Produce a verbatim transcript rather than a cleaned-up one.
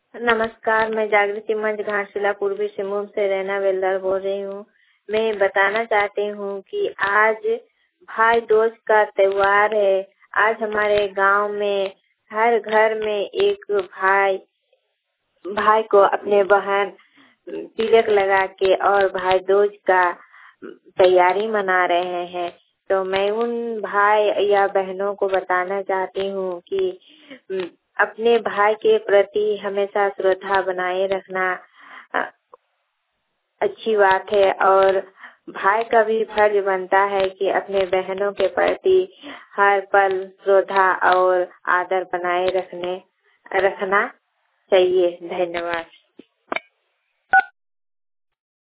नमस्कार, मैं जागृति मंच घाटशिला पूर्वी सिंहभूम से रैना बेलदार बोल रही हूँ। मैं बताना चाहती हूँ कि आज भाई दूज का त्योहार है। आज हमारे गांव में हर घर में एक भाई भाई को अपने बहन तिलक लगा के और भाई दूज का तैयारी मना रहे हैं। तो मैं उन भाई या बहनों को बताना चाहती हूँ कि अपने भाई के प्रति हमेशा श्रद्धा बनाए रखना अच्छी बात है और भाई का भी फर्ज बनता है कि अपने बहनों के प्रति हर पल श्रद्धा और आदर बनाए रखने रखना चाहिए। धन्यवाद।